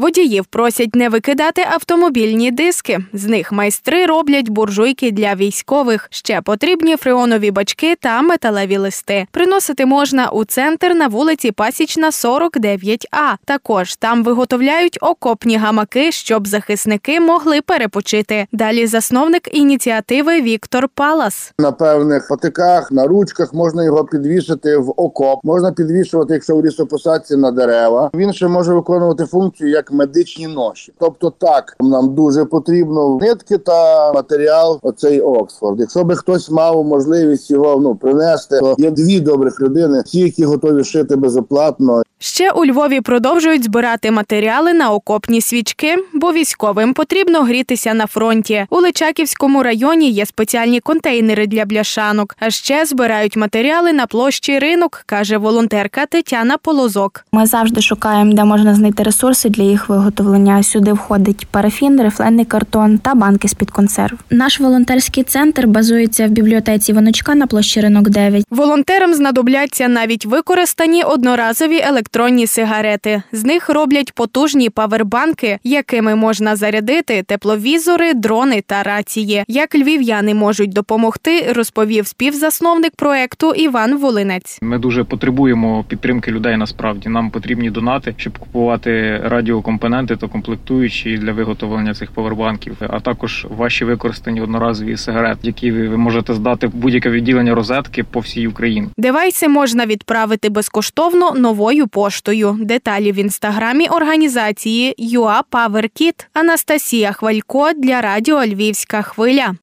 Водіїв просять не викидати автомобільні диски. З них майстри роблять буржуйки для військових. Ще потрібні фреонові бачки та металеві листи. Приносити можна у центр на вулиці Пасічна, 49А. Також там виготовляють окопні гамаки, щоб захисники могли перепочити. Далі засновник ініціативи Віктор Палас. На певних патиках, на ручках можна його підвішати в окоп. Можна підвішувати, якщо в лісопосадці, на дерева. Він ще може виконувати функцію як медичні ноші. Тобто так, нам дуже потрібно нитки та матеріал, оцей Оксфорд. Якщо би хтось мав можливість його принести, то є дві добрих людини, ті, які готові шити безоплатно. Ще у Львові продовжують збирати матеріали на окопні свічки, бо військовим потрібно грітися на фронті. У Личаківському районі є спеціальні контейнери для бляшанок. А ще збирають матеріали на площі Ринок, каже волонтерка Тетяна Полозок. Ми завжди шукаємо, де можна знайти ресурси для їх виготовлення. Сюди входить парафін, рифлений картон та банки з-під консерв. Наш волонтерський центр базується в бібліотеці Воночка на площі Ринок 9. Волонтерам знадобляться навіть використані одноразові електронні сигарети. З них роблять потужні павербанки, якими можна зарядити тепловізори, дрони та рації. Як львів'яни можуть допомогти, розповів співзасновник проекту Іван Волинець. Ми дуже потребуємо підтримки людей насправді. Нам потрібні донати, щоб купувати радіокомпоненти та комплектуючі для виготовлення цих павербанків, а також ваші використані одноразові сигарети, які ви можете здати в будь-яке відділення розетки по всій Україні. Девайси можна відправити безкоштовно новою поштою. Деталі в інстаграмі організації UA Power Kit. Анастасія Хвалько для радіо «Львівська хвиля».